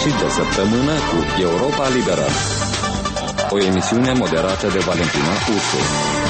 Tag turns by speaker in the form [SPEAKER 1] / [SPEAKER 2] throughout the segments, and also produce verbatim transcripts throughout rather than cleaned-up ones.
[SPEAKER 1] sfârșit de săptămână cu Europa Liberă. O emisiune moderată de Valentina Ursu.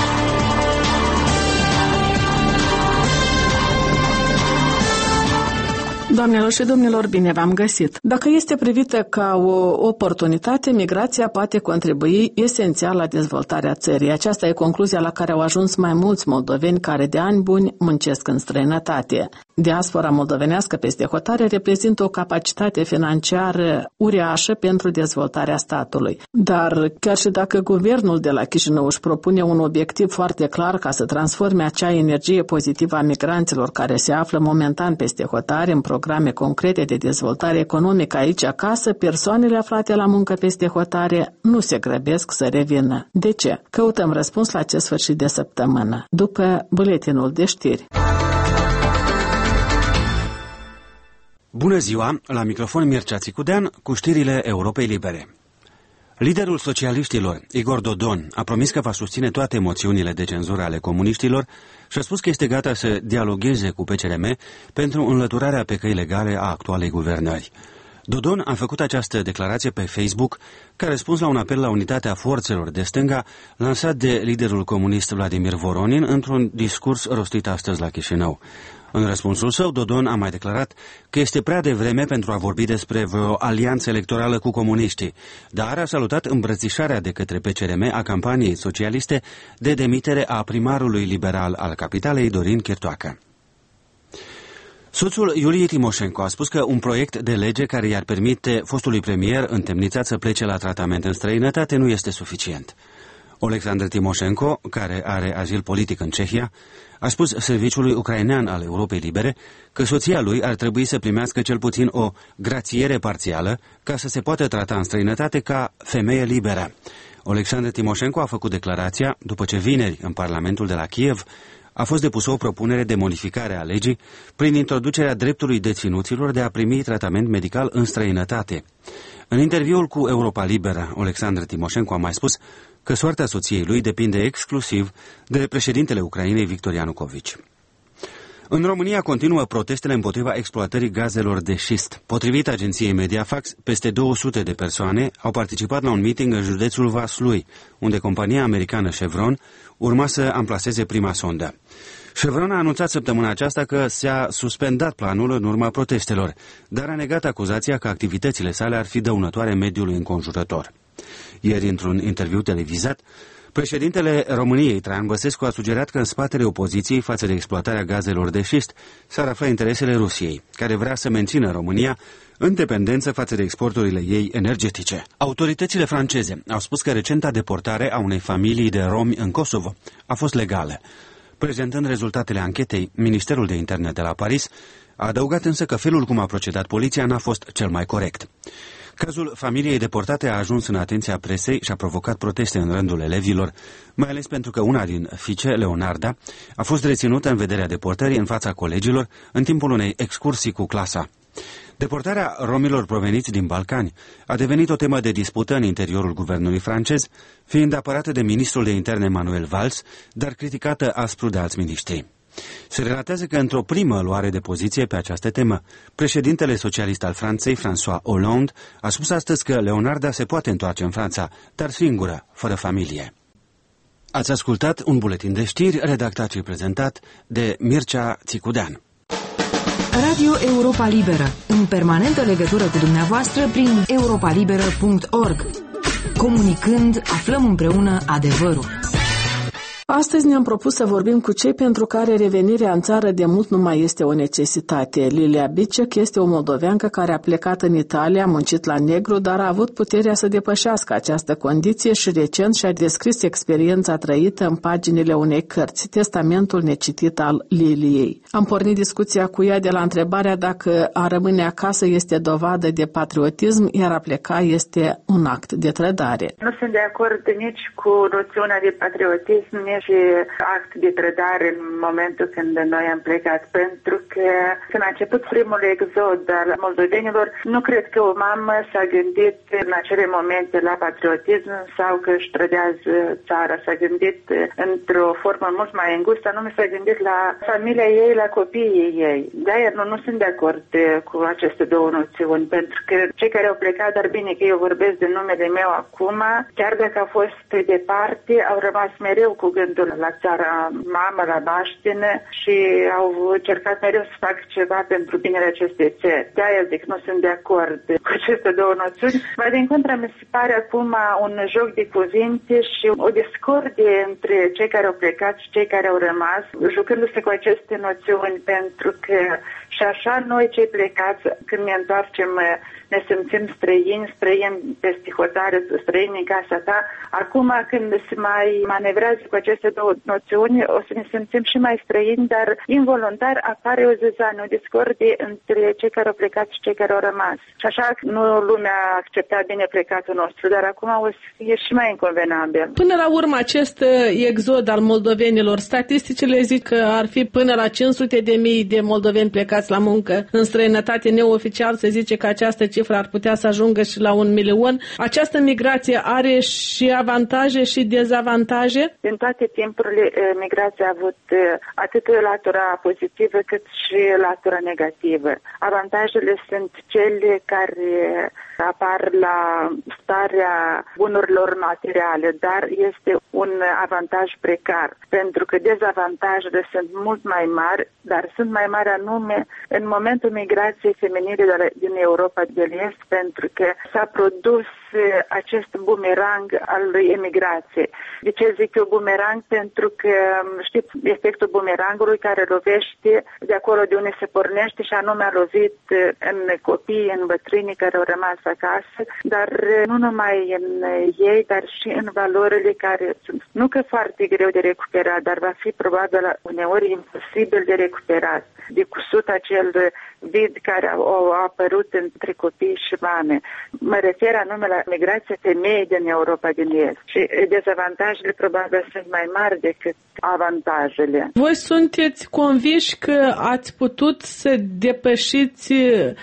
[SPEAKER 2] Doamnelor și domnilor, bine v-am găsit! Dacă este privită ca o oportunitate, migrația poate contribui esențial la dezvoltarea țării. Aceasta e concluzia la care au ajuns mai mulți moldoveni care de ani buni muncesc în străinătate. Diaspora moldovenească peste hotare reprezintă o capacitate financiară uriașă pentru dezvoltarea statului. Dar chiar și dacă guvernul de la Chișinău își propune un obiectiv foarte clar ca să transforme acea energie pozitivă a migranților care se află momentan peste hotare în programe concrete de dezvoltare economică aici acasă, persoanele aflate la muncă peste hotare nu se grăbesc să revină. De ce? Căutăm răspuns la acest sfârșit de săptămână, după buletinul de știri.
[SPEAKER 3] Bună ziua, la microfon Mircea Țicudean cu știrile Europei Libere. Liderul socialiștilor, Igor Dodon, a promis că va susține toate moțiunile de cenzură ale comuniștilor și a spus că este gata să dialogueze cu P C R M pentru înlăturarea pe căi legale a actualei guvernări. Dodon a făcut această declarație pe Facebook ca răspuns la un apel la unitatea forțelor de stânga lansat de liderul comunist Vladimir Voronin într-un discurs rostit astăzi la Chișinău. În răspunsul său, Dodon a mai declarat că este prea devreme pentru a vorbi despre vreo alianță electorală cu comuniștii, dar a salutat îmbrățișarea de către P C R M a campaniei socialiste de demitere a primarului liberal al capitalei, Dorin Chirtoacă. Soțul Iuliei Timoșenko a spus că un proiect de lege care i-ar permite fostului premier întemnițat să plece la tratament în străinătate nu este suficient. Oleksandr Timoșenko, care are azil politic în Cehia, a spus serviciului ucrainean al Europei Libere că soția lui ar trebui să primească cel puțin o grațiere parțială ca să se poată trata în străinătate ca femeie liberă. Oleksandr Timoșenko a făcut declarația după ce vineri în Parlamentul de la Kiev a fost depusă o propunere de modificare a legii prin introducerea dreptului deținuților de a primi tratament medical în străinătate. În interviul cu Europa Liberă, Oleksandr Timoșenko a mai spus că soarta soției lui depinde exclusiv de președintele Ucrainei, Victor Ianucovici. În România continuă protestele împotriva exploatării gazelor de șist. Potrivit agenției Mediafax, peste două sute de persoane au participat la un meeting în județul Vaslui, unde compania americană Chevron urma să amplaseze prima sondă. Chevron a anunțat săptămâna aceasta că s-a suspendat planul în urma protestelor, dar a negat acuzația că activitățile sale ar fi dăunătoare mediului înconjurător. Ieri, într-un interviu televizat, președintele României, Traian Băsescu, a sugerat că în spatele opoziției față de exploatarea gazelor de șist s-ar afla interesele Rusiei, care vrea să mențină România în dependență față de exporturile ei energetice. Autoritățile franceze au spus că recenta deportare a unei familii de romi în Kosovo a fost legală. Prezentând rezultatele anchetei, Ministerul de Interne de la Paris a adăugat însă că felul cum a procedat poliția n-a fost cel mai corect. Cazul familiei deportate a ajuns în atenția presei și a provocat proteste în rândul elevilor, mai ales pentru că una din fiice, Leonarda, a fost reținută în vederea deportării în fața colegilor în timpul unei excursii cu clasa. Deportarea romilor proveniți din Balcani a devenit o temă de dispută în interiorul guvernului francez, fiind apărată de ministrul de interne Manuel Valls, dar criticată aspru de alți miniștri. Se relatează că într-o primă luare de poziție pe această temă, președintele socialist al Franței, François Hollande, a spus astăzi că Leonarda se poate întoarce în Franța, dar singură, fără familie. Ați ascultat un buletin de știri redactat și prezentat de Mircea Țicudean.
[SPEAKER 4] Radio Europa Liberă, în permanentă legătură cu dumneavoastră prin europa liberă punct org. Comunicând, aflăm împreună adevărul.
[SPEAKER 2] Astăzi ne-am propus să vorbim cu cei pentru care revenirea în țară de mult nu mai este o necesitate. Lilia Bicec este o moldoveancă care a plecat în Italia, a muncit la negru, dar a avut puterea să depășească această condiție și recent și-a descris experiența trăită în paginile unei cărți, Testamentul necitit al Liliei. Am pornit discuția cu ea de la întrebarea dacă a rămâne acasă este dovadă de patriotism, iar a pleca este un act de trădare.
[SPEAKER 5] Nu sunt de acord nici cu noțiunea de patriotism, nici și act de trădare în momentul când noi am plecat, pentru că când a început primul exod al moldovenilor, nu cred că o mamă s-a gândit în acele momente la patriotism sau că își trădează țara, s-a gândit într-o formă mult mai îngustă, anume s-a gândit la familia ei, la copiii ei. De-aia nu, nu sunt de acord cu aceste două noțiuni, pentru că cei care au plecat, dar bine că eu vorbesc de numele meu acum, chiar dacă au fost departe, au rămas mereu cu gândul la țara mamă, la baștină și au încercat mereu să facă ceva pentru binele acestei țări. De-aia zic, nu sunt de acord cu aceste două noțiuni. Mai din contră, mi se pare acum un joc de cuvinte și o discordie între cei care au plecat și cei care au rămas, jucându-se cu aceste noțiuni, pentru că și așa noi cei plecați, când ne întoarcem, ne simțim străini, străini peste hotare, străini în casa ta. Acum, când se mai manevrează cu aceste două noțiuni, o să ne simțim și mai străini, dar involuntar apare o zăzană, o discordie între cei care au plecat și cei care au rămas. Și așa nu lumea a acceptat bine plecatul nostru, dar acum o să fie și mai inconvenabil.
[SPEAKER 2] Până la urmă, acest exod al moldovenilor, statisticile zic că ar fi până la cinci sute de mii de moldoveni plecați la muncă în străinătate. Neoficial se zice că această cifră ar putea să ajungă și la un milion. Această migrație are și avantaje și dezavantaje?
[SPEAKER 5] Din toate timpurile, migrația a avut atât latura pozitivă cât și latura negativă. Avantajele sunt cele care apar la starea bunurilor materiale, dar este un avantaj precar, pentru că dezavantajele sunt mult mai mari, dar sunt mai mari anume în momentul migrației feminine din Europa de Est, pentru că s-a produs acest bumerang al emigrației. De ce zic eu bumerang? Pentru că știți efectul bumerangului care lovește de acolo de unde se pornește și anume a lovit în copii, în bătrânii care au rămas acasă, dar nu numai în ei, dar și în valorile care sunt nu că foarte greu de recuperat, dar va fi probabil uneori imposibil de recuperat, de cusut acel vid care a apărut între copii și mame. Mă refer anume la migrația femeii din Europa din Est și dezavantajele probabil sunt mai mari decât avantajele.
[SPEAKER 2] Voi sunteți conviși că ați putut să depășiți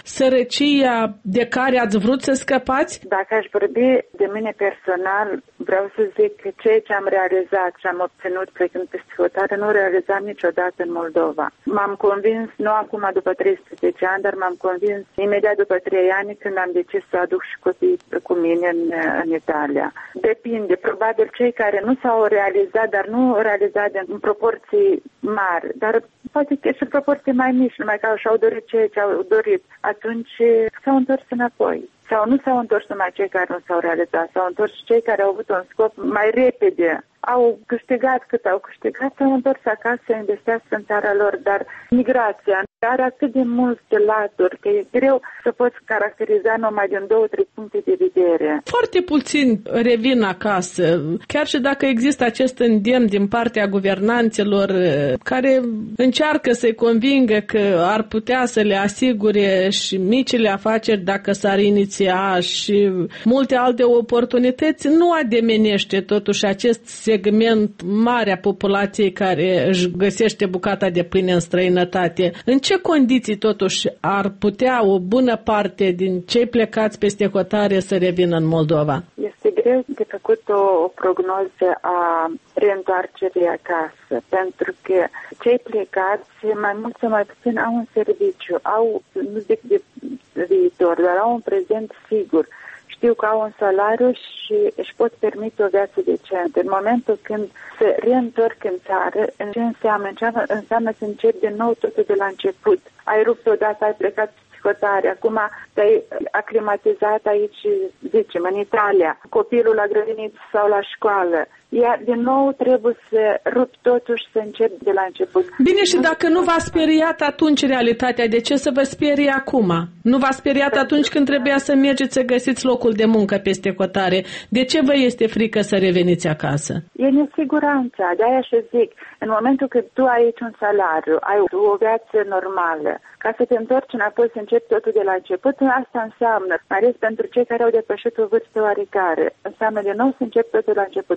[SPEAKER 2] sărăcia de care ați vrut să scăpați?
[SPEAKER 5] Dacă aș vorbi de mine personal, vreau să zic că ceea ce am realizat și am obținut plecând peste hotare, nu realizam niciodată în Moldova. M-am convins, nu acum după treisprezece ani, dar m-am convins imediat după trei ani când am decis să aduc și copiii cu mine în, în Italia. Depinde, probabil cei care nu s-au realizat, dar nu realizat în proporții mari, dar poate că și în proporții mai mici, numai că și-au dorit ceea ce au dorit, atunci s-au întors înapoi. Sau nu s-au întors numai cei care nu s-au realizat, s-au întors cei care au avut un scop mai repede. Au câștigat cât au câștigat, s-au întors acasă să investească în țara lor, dar migrația are atât de multe laturi că e greu să poți caracteriza numai din două, trei puncte de vedere.
[SPEAKER 2] Foarte puțin revin acasă, chiar și dacă există acest îndemn din partea guvernanților care încearcă să-i convingă că ar putea să le asigure și micile afaceri dacă s-ar iniția și multe alte oportunități, nu ademenește totuși acest segment mare a populației care își găsește bucata de pâine în străinătate. În ce condiții totuși ar putea o bună parte din cei plecați peste hotare să revină în Moldova?
[SPEAKER 5] Este greu de făcut o, o prognoză a reîntoarcerii acasă, pentru că cei plecați, mai mult sau mai puțin, au un serviciu, au, nu zic de viitor, dar au un prezent sigur. Știu că au un salariu și își pot permite o viață decentă. În momentul când se reîntorc în țară, ce înseamnă? Înseamnă, înseamnă să începi din nou totul de la început. Ai rupt odată, ai plecat psihotare, acum te-ai aclimatizat aici, zicem, în Italia, copilul la grădiniță sau la școală. Iar din nou trebuie să rup totuși să încep de la început.
[SPEAKER 2] Bine, și dacă nu v-a speriat atunci realitatea, de ce să vă sperie acum? Nu v-a speriat atunci când trebuia să mergeți să găsiți locul de muncă peste hotare? De ce vă este frică să reveniți acasă?
[SPEAKER 5] E nesiguranța, de-aia și zic, în momentul când tu ai aici un salariu, ai o viață normală, ca să te întorci înapoi să începi totul de la început, asta înseamnă, mai ales pentru cei care au depășit o vârstă oarecare, înseamnă de nou să începi totul de la început.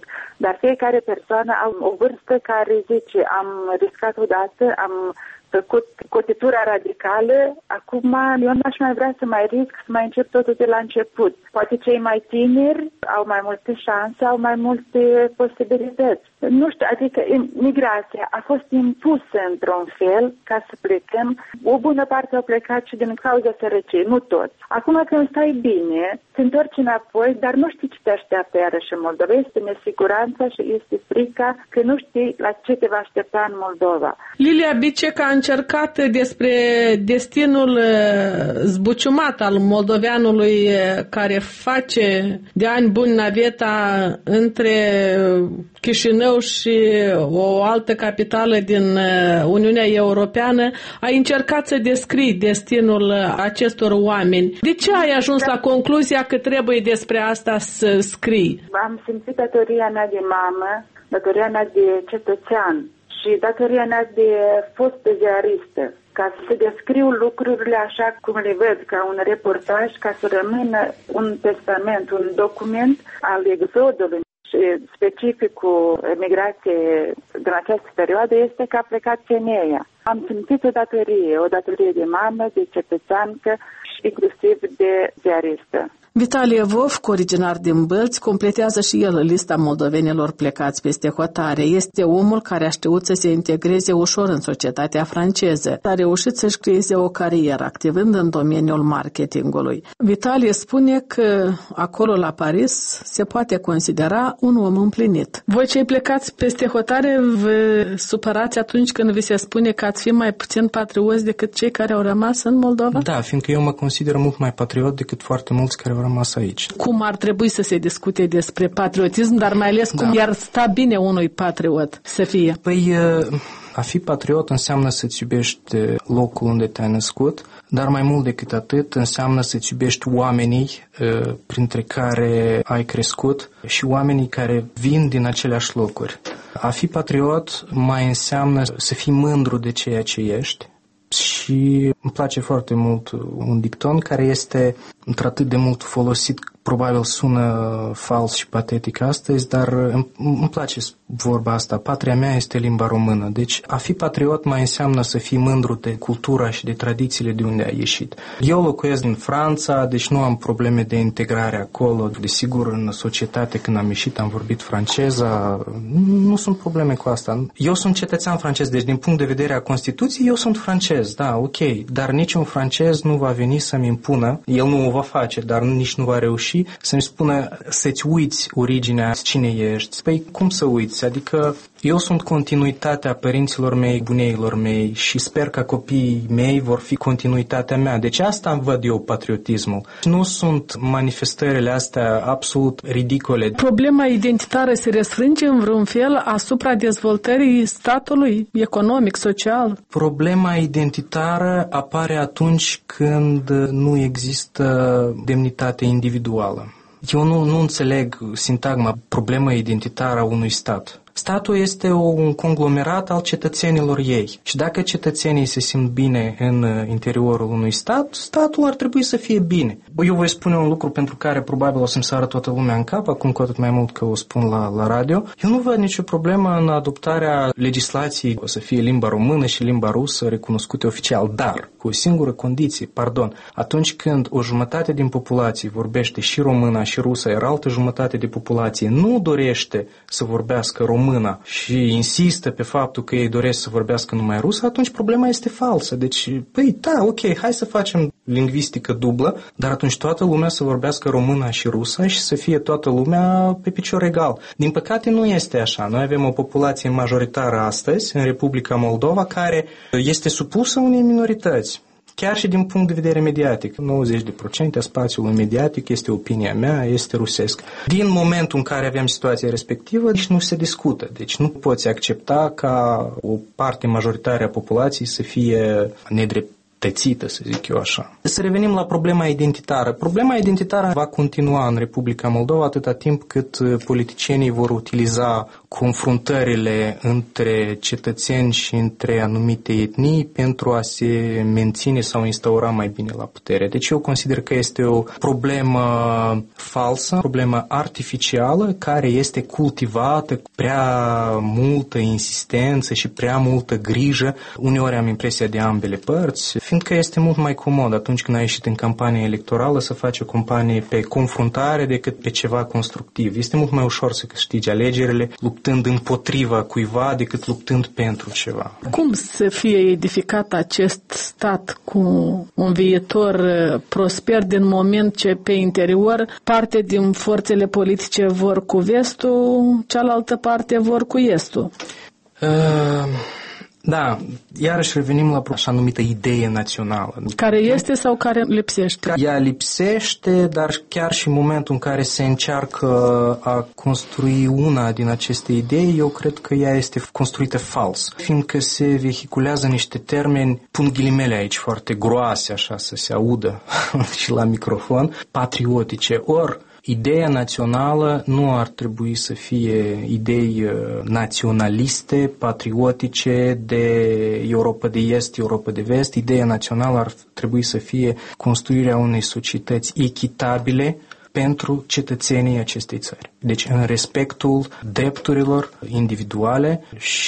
[SPEAKER 5] Dar fiecare persoană are o vârstă care zice, am riscat odată, am făcut cotitura radicală, acum eu n-aș mai vrea să mai risc, să mai încep totul de la început. Poate cei mai tineri au mai multe șanse, au mai multe posibilități. Nu știu, adică migrația a fost impusă într-un fel ca să plecăm. O bună parte au plecat și din cauza sărăciei, nu toți. Acum când stai bine, te întorci înapoi, dar nu știi ce te așteaptă iarăși în Moldova. Este nesiguranța și este frica că nu știi la ce te va aștepta în Moldova.
[SPEAKER 2] Lilia Bicec a încercat despre destinul zbuciumat al moldoveanului care face de ani buni naveta între Chișinău și o altă capitală din Uniunea Europeană. Ai încercat să descrii destinul acestor oameni. De ce ai ajuns la concluzia că trebuie despre asta să scrii?
[SPEAKER 5] Am simțit datoria mea de mamă, datoria mea de cetățean și datoria mea de fostă ziaristă, ca să descriu lucrurile așa cum le văd, ca un reportaj, ca să rămână un testament, un document al exodului. Și specificul emigrației din această perioadă este că a plecat femeia. Am simțit o datorie, o datorie de mamă, de cetățeancă și inclusiv de ziaristă.
[SPEAKER 2] Vitalie Vovc, originar din Bălți, completează și el lista moldovenilor plecați peste hotare. Este omul care a știut să se integreze ușor în societatea franceză. A reușit să-și creeze o carieră, activând în domeniul marketingului. Vitalie spune că acolo la Paris se poate considera un om împlinit. Voi cei plecați peste hotare vă supărați atunci când vi se spune că ați fi mai puțin patrioți decât cei care au rămas în Moldova?
[SPEAKER 6] Da, fiindcă eu mă consider mult mai patriot decât foarte mulți care au rămas aici.
[SPEAKER 2] Cum ar trebui să se discute despre patriotism, dar mai ales cum da. i-ar sta bine unui patriot să fie?
[SPEAKER 6] Păi, a fi patriot înseamnă să-ți iubești locul unde te-ai născut, dar mai mult decât atât înseamnă să-ți iubești oamenii printre care ai crescut și oamenii care vin din aceleași locuri. A fi patriot mai înseamnă să fii mândru de ceea ce ești. Și îmi place foarte mult un dicton care este într-atât de mult folosit, probabil sună fals și patetic astăzi, dar îmi, îmi place vorba asta. Patria mea este limba română. Deci a fi patriot mai înseamnă să fii mândru de cultura și de tradițiile de unde ai ieșit. Eu locuiesc în Franța, deci nu am probleme de integrare acolo. Desigur, în societate, când am ieșit, am vorbit franceza. Nu sunt probleme cu asta. Eu sunt cetățean francez, deci din punct de vedere a Constituției, eu sunt francez, da, ok. Dar niciun francez nu va veni să-mi impună, el nu o va face, dar nici nu va reuși să-mi spună să-ți uiți originea, cine ești. Păi cum să uiți? Adică eu sunt continuitatea părinților mei, buneilor mei și sper că copiii mei vor fi continuitatea mea. Deci asta îmi văd eu patriotismul. Nu sunt manifestările astea absolut ridicole.
[SPEAKER 2] Problema identitară se restrânge în vreun fel asupra dezvoltării statului economic, social?
[SPEAKER 6] Problema identitară apare atunci când nu există demnitate individuală. Eu nu, nu înțeleg sintagma problemă identitară a unui stat. Statul este un conglomerat al cetățenilor ei. Și dacă cetățenii se simt bine în interiorul unui stat, statul ar trebui să fie bine. Eu voi spune un lucru pentru care probabil o să-mi sară toată lumea în cap, acum cu atât mai mult că o spun la, la radio. Eu nu văd nicio problemă în adoptarea legislației o să fie limba română și limba rusă recunoscute oficial, dar cu o singură condiție, pardon, atunci când o jumătate din populație vorbește și româna și rusă, iar altă jumătate de populație nu dorește să vorbească română și insistă pe faptul că ei doresc să vorbească numai rusă, atunci problema este falsă. Deci, păi, da, ok, hai să facem lingvistică dublă, dar atunci toată lumea să vorbească româna și rusă și să fie toată lumea pe picior egal. Din păcate nu este așa. Noi avem o populație majoritară astăzi în Republica Moldova care este supusă unei minorități. Chiar și din punct de vedere mediatic. nouăzeci la sută a spațiului mediatic este opinia mea, este rusesc. Din momentul în care avem situația respectivă, deci nu se discută. Deci nu poți accepta ca o parte majoritară a populației să fie nedrept tățită, să zic eu așa. Să revenim la problema identitară. Problema identitară va continua în Republica Moldova atâta timp cât politicienii vor utiliza confruntările între cetățeni și între anumite etnii pentru a se menține sau instaura mai bine la putere. Deci eu consider că este o problemă falsă, o problemă artificială care este cultivată cu prea multă insistență și prea multă grijă. Uneori am impresia de ambele părți, fiindcă este mult mai comod atunci când ai ieșit în campanie electorală să faci o campanie pe confruntare decât pe ceva constructiv. Este mult mai ușor să câștigi alegerile luptând împotriva cuiva decât luptând pentru ceva.
[SPEAKER 2] Cum să fie edificat acest stat cu un viitor prosper din moment ce pe interior parte din forțele politice vor cu vestul, cealaltă parte vor cu estul?
[SPEAKER 6] Uh... Da, iarăși revenim la așa numită idee națională.
[SPEAKER 2] Care este sau care lipsește?
[SPEAKER 6] Ea lipsește, dar chiar și în momentul în care se încearcă a construi una din aceste idei, eu cred că ea este construită fals, fiindcă se vehiculează niște termeni, pun ghilimele aici foarte groase, așa să se audă și la microfon, patriotice, ori ideea națională nu ar trebui să fie idei naționaliste, patriotice de Europa de Est, Europa de Vest. Ideea națională ar trebui să fie construirea unei societăți echitabile pentru cetățenii acestei țări. Deci în respectul drepturilor individuale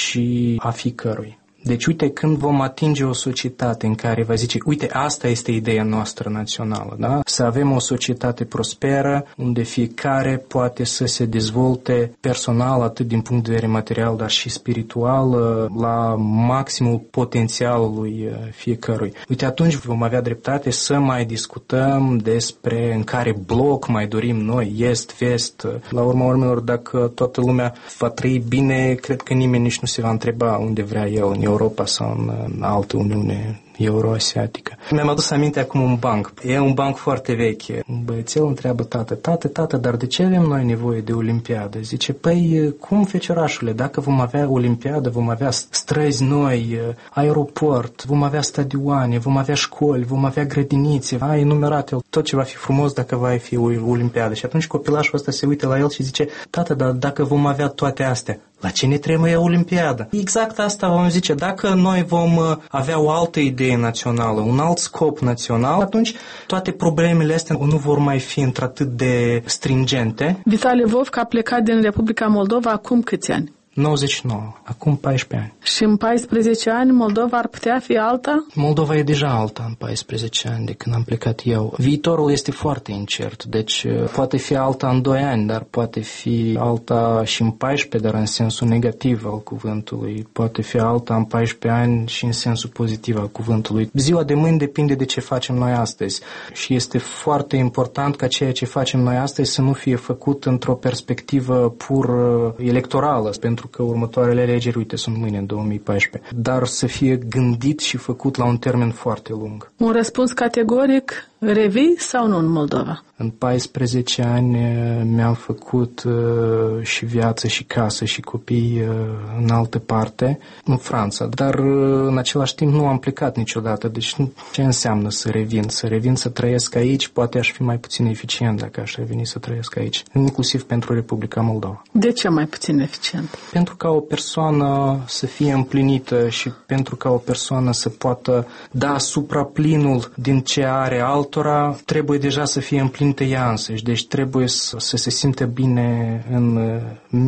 [SPEAKER 6] și a fiecărui. Deci, uite, când vom atinge o societate în care va zice, uite, asta este ideea noastră națională, da? Să avem o societate prosperă, unde fiecare poate să se dezvolte personal, atât din punct de vedere material, dar și spiritual, la maximul potențialului fiecărui. Uite, atunci vom avea dreptate să mai discutăm despre în care bloc mai dorim noi, est, vest. La urma urmelor, dacă toată lumea va trăi bine, cred că nimeni nici nu se va întreba unde vrea el, în Europa sau în altă Uniune euroasiatică. Mi-am adus aminte acum un banc. E un banc foarte vechi. Un băiețel întreabă tată, tată, tată, dar de ce avem noi nevoie de olimpiadă? Zice, păi, cum, feciorașule, dacă vom avea olimpiadă, vom avea străzi noi, aeroport, vom avea stadioane, vom avea școli, vom avea grădinițe, a enumerat el tot ce va fi frumos dacă va fi o olimpiadă. Și atunci copilașul ăsta se uită la el și zice, tată, dar dacă vom avea toate astea, la ce ne trebuie olimpiada? Exact asta vom zice. Dacă noi vom avea o altă idee națională, un alt scop național, atunci toate problemele astea nu vor mai fi într-atât de stringente.
[SPEAKER 2] Vitalie Vovca a plecat din Republica Moldova acum câți ani?
[SPEAKER 6] nouăzeci și nouă, acum paisprezece ani.
[SPEAKER 2] Și în paisprezece ani Moldova ar putea fi alta?
[SPEAKER 6] Moldova e deja alta în paisprezece ani de când am plecat eu. Viitorul este foarte incert, deci poate fi alta în doi ani, dar poate fi alta și în paisprezece, dar în sensul negativ al cuvântului. Poate fi alta în paisprezece ani și în sensul pozitiv al cuvântului. Ziua de mâine depinde de ce facem noi astăzi și este foarte important ca ceea ce facem noi astăzi să nu fie făcut într-o perspectivă pur electorală, pentru că următoarele alegeri, uite, sunt mâine, în două mii paisprezece, dar să fie gândit și făcut la un termen foarte lung.
[SPEAKER 2] Un răspuns categoric, revii sau nu în Moldova?
[SPEAKER 6] În paisprezece ani mi-am făcut uh, și viață și casă și copii uh, în altă parte, în Franța, dar uh, în același timp nu am plecat niciodată, deci nu, ce înseamnă să revin? Să revin să trăiesc aici, poate aș fi mai puțin eficient dacă aș reveni să trăiesc aici, inclusiv pentru Republica Moldova.
[SPEAKER 2] De ce mai puțin eficient?
[SPEAKER 6] Pentru ca o persoană să fie împlinită și pentru ca o persoană să poată da supraplinul din ce are altora, trebuie deja să fie împlinită ea însăși, deci trebuie să, să se simtă bine în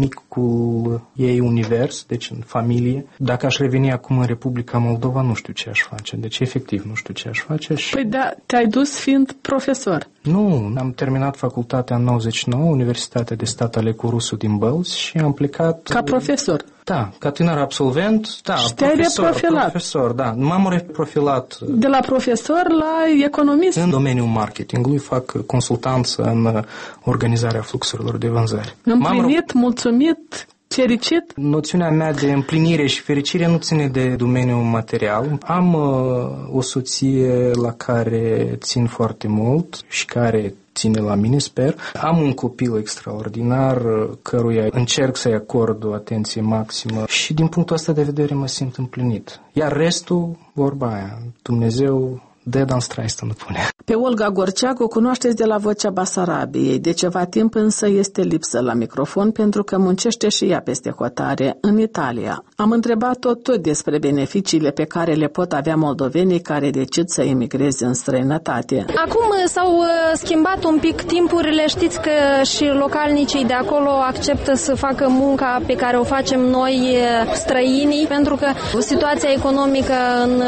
[SPEAKER 6] micul ei univers, deci în familie. Dacă aș reveni acum în Republica Moldova, nu știu ce aș face, deci efectiv nu știu ce aș face. Și...
[SPEAKER 2] Păi da, te-ai dus fiind profesor.
[SPEAKER 6] Nu, am terminat facultatea în nouăzeci și nouă, Universitatea de Stat Alecu Rusu din Bălți și am plecat...
[SPEAKER 2] Ca profesor?
[SPEAKER 6] Da, ca tânăr absolvent, da,
[SPEAKER 2] și
[SPEAKER 6] profesor,
[SPEAKER 2] reprofilat.
[SPEAKER 6] profesor, da. M-am reprofilat.
[SPEAKER 2] De la profesor la economist?
[SPEAKER 6] În domeniul marketingului fac consultanță în organizarea fluxurilor de vânzări.
[SPEAKER 2] Împlinit, mulțumit, fericit?
[SPEAKER 6] Noțiunea mea de împlinire și fericire nu ține de domeniul material. Am uh, o soție la care țin foarte mult și care ține la mine, sper. Am un copil extraordinar căruia încerc să-i acord o atenție maximă și din punctul ăsta de vedere mă simt împlinit. Iar restul, vorba aia, Dumnezeu dă, dar straistă nu pune.
[SPEAKER 2] Pe Olga Gorceac o cunoașteți de la Vocea Basarabiei. De ceva timp însă este lipsă la microfon pentru că muncește și ea peste hotare în Italia. Am întrebat-o tot despre beneficiile pe care le pot avea moldovenii care decid să emigreze în străinătate.
[SPEAKER 7] Acum s-au schimbat un pic timpurile. Știți că și localnicii de acolo acceptă să facă munca pe care o facem noi străinii, pentru că situația economică în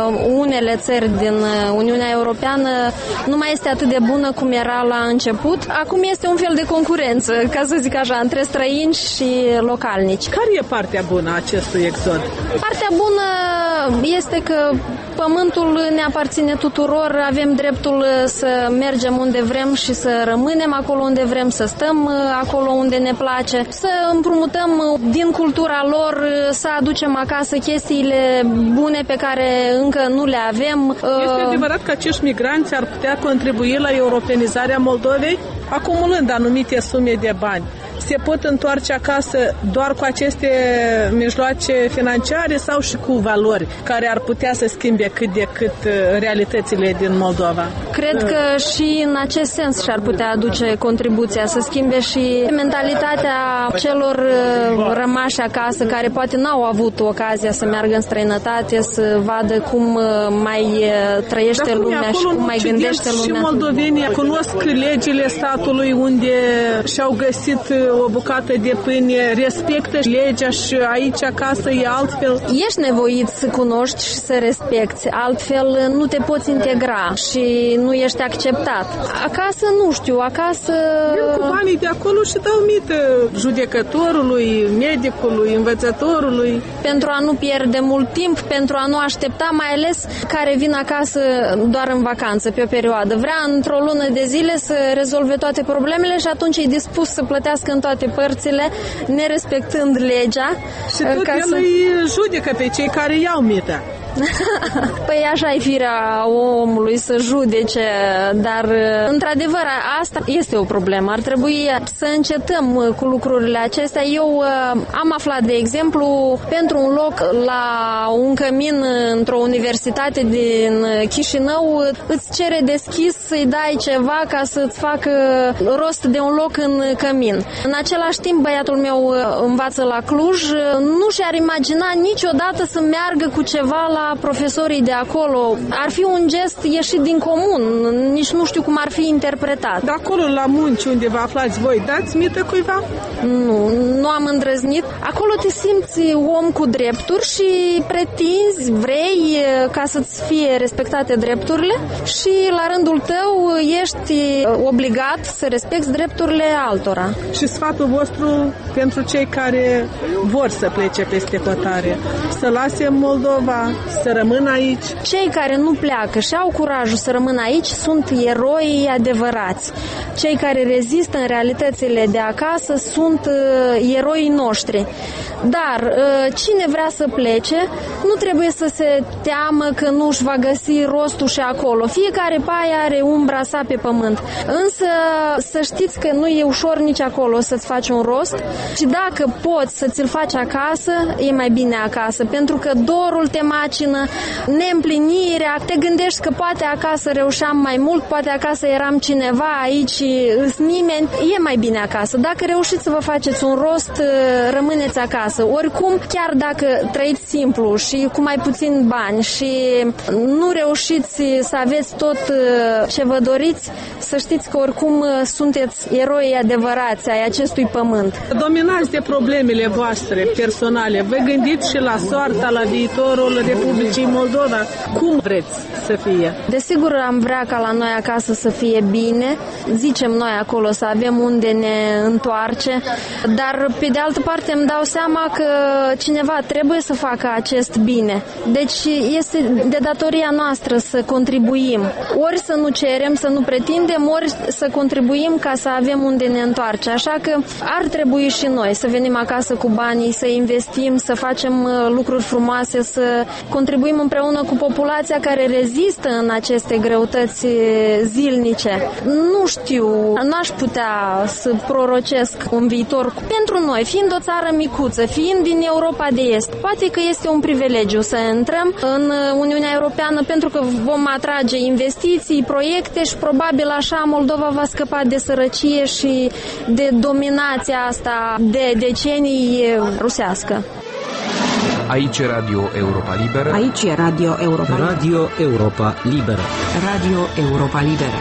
[SPEAKER 7] unele țări din Uniunea Europeană nu mai este atât de bună cum era la început. Acum este un fel de concurență, ca să zic așa, între străini și localnici.
[SPEAKER 2] Care e partea bună a acestui exod?
[SPEAKER 7] Partea bună este că pământul ne aparține tuturor, avem dreptul să mergem unde vrem și să rămânem acolo unde vrem, să stăm acolo unde ne place, să împrumutăm din cultura lor, să aducem acasă chestiile bune pe care încă nu le avem.
[SPEAKER 2] Este adevărat că acești migranți ar putea contribui la europenizarea Moldovei, acumulând anumite sume de bani. Se pot întoarce acasă doar cu aceste mijloace financiare sau și cu valori care ar putea să schimbe cât de cât realitățile din Moldova?
[SPEAKER 7] Cred că și în acest sens și-ar putea aduce contribuția, să schimbe și mentalitatea celor rămași acasă, care poate n-au avut ocazia să meargă în străinătate, să vadă cum mai trăiește lumea și cum mai gândește lumea.
[SPEAKER 2] Și moldovenii cunosc legile statului unde și-au găsit o bucată de pâine, respectă legea și aici acasă e altfel.
[SPEAKER 7] Ești nevoit să cunoști și să respecti, altfel nu te poți integra și nu ești acceptat. Acasă nu știu, acasă...
[SPEAKER 2] Vin cu banii de acolo și dau mită judecătorului, medicului, învățătorului.
[SPEAKER 7] Pentru a nu pierde mult timp, pentru a nu aștepta, mai ales care vin acasă doar în vacanță, pe o perioadă. Vrea într-o lună de zile să rezolve toate problemele și atunci e dispus să plătească în toate părțile, nerespectând legea.
[SPEAKER 2] Și tot el să... îi judecă pe cei care iau mita.
[SPEAKER 7] Păi așa e firea omului să judece, dar într-adevăr asta este o problemă. Ar trebui să încetăm cu lucrurile acestea. Eu am aflat, de exemplu, pentru un loc la un cămin într-o universitate din Chișinău, îți cere deschis să-i dai ceva ca să-ți facă rost de un loc în cămin. În același timp, băiatul meu învață la Cluj, nu și-ar imagina niciodată să meargă cu ceva la profesorii de acolo. Ar fi un gest ieșit din comun, nici nu știu cum ar fi interpretat.
[SPEAKER 2] De acolo la munci unde vă aflați voi, dați mită cuiva?
[SPEAKER 7] Nu, nu am îndrăznit. Acolo te simți om cu drepturi și pretinzi, vrei ca să-ți fie respectate drepturile și la rândul tău ești obligat să respecti drepturile altora.
[SPEAKER 2] Și sfatul vostru pentru cei care vor să plece peste hotare, să lase Moldova, să rămână aici?
[SPEAKER 7] Cei care nu pleacă și au curajul să rămână aici sunt eroi adevărați. Cei care rezistă în realitățile de acasă sunt uh, eroii noștri. Dar uh, cine vrea să plece nu trebuie să se teamă că nu își va găsi rostul și acolo. Fiecare paie are umbra sa pe pământ. Însă să știți că nu e ușor nici acolo să-ți faci un rost și dacă poți să ți-l faci acasă, e mai bine acasă, pentru că dorul te macină, neîmplinirea, te gândești că poate acasă reușeam mai mult, poate acasă eram cineva, aici îs nimeni, e mai bine acasă. Dacă reușiți să vă faceți un rost, rămâneți acasă. Oricum, chiar dacă trăiți simplu și cu mai puțin bani și nu reușiți să aveți tot ce vă doriți, să știți că oricum sunteți eroi adevărați ai acestui pământ.
[SPEAKER 2] Dominați de problemele voastre personale. Vă gândiți și la soarta, la viitorul Republicii Moldova. Cum vreți să fie?
[SPEAKER 7] Desigur am vrea ca la noi acasă să fie bine. Zicem noi acolo să avem unde ne întoarce, dar pe de altă parte îmi dau seama că cineva trebuie să facă acest bine. Deci este de datoria noastră să contribuim. Ori să nu cerem, să nu pretindem, ori să contribuim ca să avem unde ne întoarce. Așa că ar trebui și noi să venim acasă cu banii, să investim, să facem lucruri frumoase, să contribuim împreună cu populația care rezistă în aceste greutăți zilnice. Nu știu, n-aș putea să prorocesc un viitor pentru noi, fiind o țară micuță, fiind din Europa de Est. Poate că este un privilegiu să intrăm în Uniunea Europeană pentru că vom atrage investiții, proiecte și probabil așa Moldova va scăpa de sărăcie și de dominația asta de decenii rusească.
[SPEAKER 8] Aici e Radio Europa Liberă.
[SPEAKER 4] Aici e Radio Europa Liberă.
[SPEAKER 9] Radio Europa Liberă.
[SPEAKER 4] Radio Europa Liberă.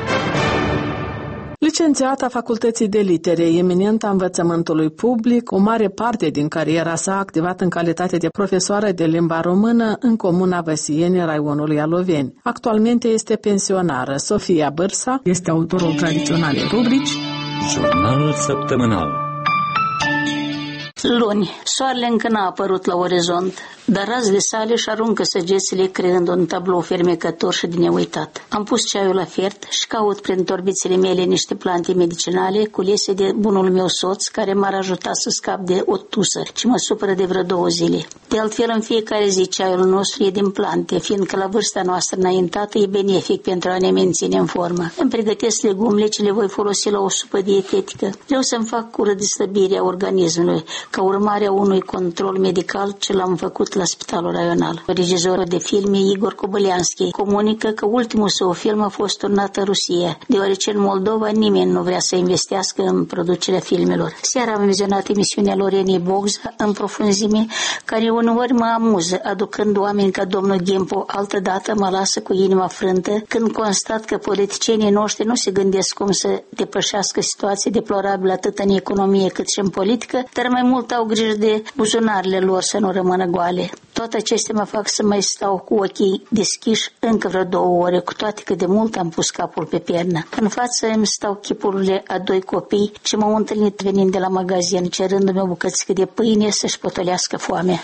[SPEAKER 2] Licențiata Facultății de Litere, eminentă a învățământului public, o mare parte din cariera sa a activat în calitate de profesoară de limba română în comuna Văsieni, raionul Ialoveni. Actualmente este pensionară. Sofia Bârsa este autorul tradiționalei rubrici
[SPEAKER 1] Jurnalul săptămânal.
[SPEAKER 10] Luni, soarele încă n-a apărut la orizont, dar razele sale își aruncă săgețile creând un tablou fermecător și de neuitat. Am pus ceaiul la fiert și caut prin torbițele mele niște plante medicinale culese de bunul meu soț, care m-ar ajuta să scap de o tusă ce mă supără de vreo două zile. De altfel, în fiecare zi ceaiul nostru e din plante, fiindcă la vârsta noastră înaintată e benefic pentru a ne menține în formă. Îmi pregătesc legumele ce le voi folosi la o supă dietetică. Vreau să-mi fac cură de slăbire a organismului, ca urmare a unui control medical ce l-am făcut la spitalul raional. Regizorul de filme Igor Kobălianski comunică că ultimul său film a fost turnat în Rusia, deoarece în Moldova nimeni nu vrea să investească în producerea filmelor. Seara am vizionat emisiunea Lorenei Bogza în profunzime, care uneori mă amuză, aducând oameni ca domnul Ghimpo. Altădată mă lasă cu inima frântă când constat că politicienii noștri nu se gândesc cum să depășească situații deplorabile atât în economie cât și în politică, dar mai mult au grijă de buzunarele lor să nu rămână goale. Toate acestea mă fac să mai stau cu ochii deschiși încă vreo două ore, cu toate că de mult am pus capul pe pernă. În față îmi stau chipurile a doi copii ce m-au întâlnit venind de la magazin, cerându-mi o bucățică de pâine să-și potolească foamea.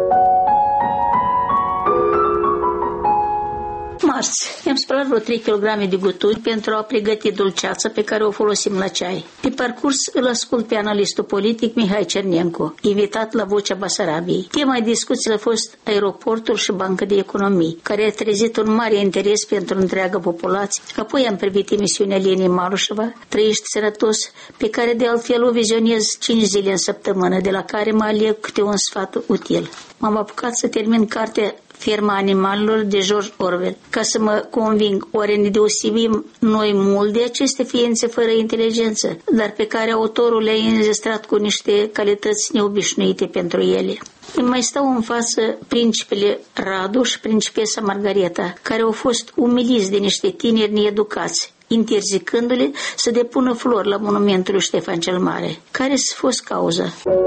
[SPEAKER 10] Marți, am spălat vreo trei kilograme de guturi pentru a pregăti dulceața pe care o folosim la ceai. Pe parcurs îl ascult pe analistul politic Mihai Cernencu, invitat la Vocea Basarabiei. Tema discuției a fost aeroportul și banca de economii, care a trezit un mare interes pentru întreaga populație. Apoi am privit emisiunea Lenii Malușeva, Trăiești sănătos, pe care de altfel o vizionez cinci zile în săptămână, de la care mă aleg câte un sfat util. M-am apucat să termin cartea Ferma animalelor de George Orwell, ca să mă conving, oare ne deosebim noi mult de aceste ființe fără inteligență, dar pe care autorul le-a înzestrat cu niște calități neobișnuite pentru ele. Îmi mai stau în față principele Radu și principesa Margareta, care au fost umiliți de niște tineri needucați, interzicându-le să depună flori la monumentul lui Ștefan cel Mare. Care s-a fost cauza?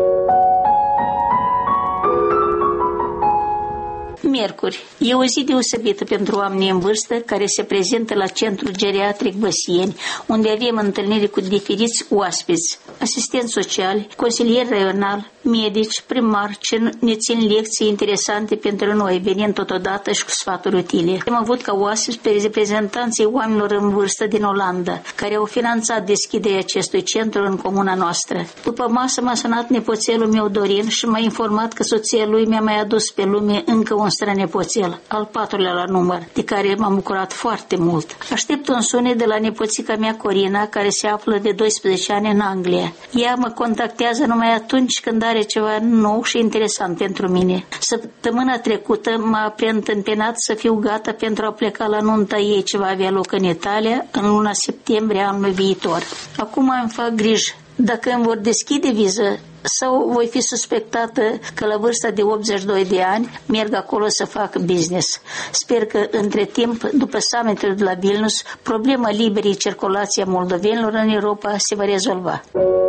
[SPEAKER 10] Miercuri. E o zi deosebită pentru oamenii în vârstă care se prezintă la Centrul Geriatric Văsieni, unde avem întâlniri cu diferiți oaspeți, asistenți sociali, consilieri raionali, medici, primari, ce ne țin lecții interesante pentru noi, venind totodată și cu sfaturi utile. Am avut ca oaspeți pe reprezentanții oamenilor în vârstă din Olanda, care au finanțat deschiderea acestui centru în comuna noastră. După masă m-a sunat nepoțelul meu Dorin și m-a informat că soția lui mi-a mai adus pe lume încă un strănepoțel, al patrulea la număr, de care m-am bucurat foarte mult. Aștept un sunet de la nepoțica mea Corina, care se află de doisprezece ani în Anglia. Ea mă contactează numai atunci când are ceva nou și interesant pentru mine. Săptămâna trecută m-a preîntâmpinat să fiu gata pentru a pleca la nunta ei ce va avea loc în Italia în luna septembrie anului viitor. Acum îmi fac griji dacă îmi vor deschide viză sau voi fi suspectată că la vârsta de optzeci și doi de ani merg acolo să fac business. Sper că între timp, după summitul de la Vilnius, problema liberei circulații a moldovenilor în Europa se va rezolva.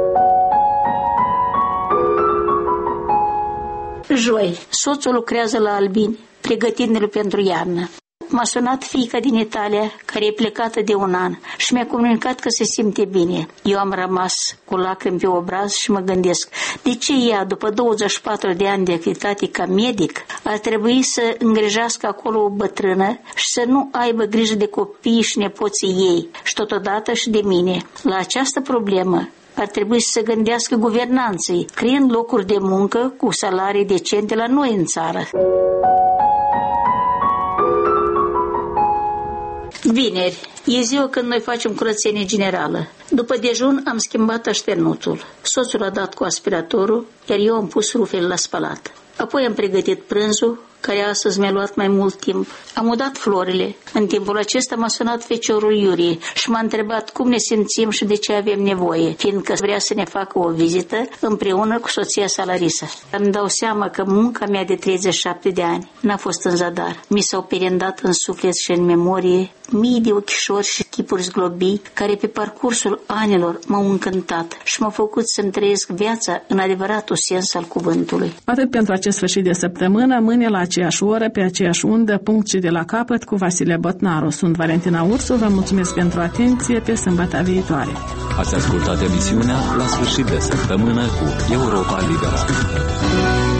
[SPEAKER 10] Joi, soțul lucrează la Albini, pregătindu-l pentru iarnă. M-a sunat fiica din Italia, care e plecată de un an și mi-a comunicat că se simte bine. Eu am rămas cu lacrimi pe obraz și mă gândesc, de ce ea, după douăzeci și patru de ani de activitate ca medic, ar trebui să îngrijească acolo o bătrână și să nu aibă grijă de copiii și nepoții ei și totodată și de mine. La această problemă ar trebui să se gândească guvernanții, creând locuri de muncă cu salarii decente la noi în țară. Vineri, e ziua când noi facem curățenie generală. După dejun am schimbat așternuțul. Soțul a dat cu aspiratorul, iar eu am pus rufele la spălat. Apoi am pregătit prânzul, care astăzi mi-a luat mai mult timp. Am udat florile. În timpul acesta m-a sunat feciorul Iurie și m-a întrebat cum ne simțim și de ce avem nevoie, fiindcă vrea să ne facă o vizită împreună cu soția sa Larisa. Îmi dau seama că munca mea de treizeci și șapte de ani n-a fost în zadar. Mi s-au perindat în suflet și în memorie mii de ochișori și chipuri zglobii care pe parcursul anilor m-au încântat și m-au făcut să-mi trăiesc viața în adevăratul sens al cuvântului.
[SPEAKER 2] Atât pentru acest sfârșit de săptămână, mâine la aceeași oră, pe aceeași undă, punct și de la capăt, cu Vasile Botnaru. Sunt Valentina Ursu, vă mulțumesc pentru atenție, pe sâmbătă viitoare.
[SPEAKER 1] Ați ascultat emisiunea La sfârșit de săptămână cu Europa Liberă.